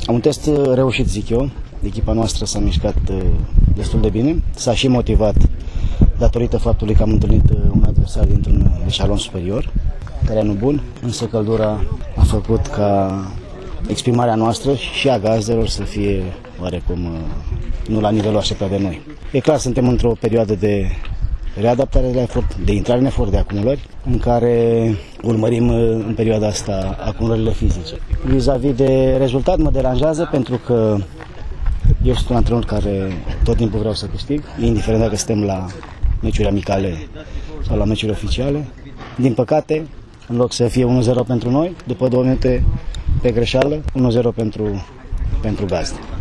Am un test reușit, zic eu. Echipa noastră s-a mișcat destul de bine. S-a și motivat datorită faptului că am întâlnit un adversar dintr-un eșalon superior, terenul bun, însă căldura a făcut ca exprimarea noastră și a gazdelor să fie oarecum nu la nivelul așteptat de noi. E clar, suntem într-o perioadă de readaptare la efort, de intrare în efort, de acumulări, în care urmărim în perioada asta acumulările fizice. Vis-a-vis de rezultat mă deranjează pentru că eu sunt un antrenor care tot timpul vreau să câștig, indiferent dacă suntem la meciuri amicale sau la meciuri oficiale. Din păcate, în loc să fie 1-0 pentru noi, după 2 minute pe greșeală, 1-0 pentru gazde.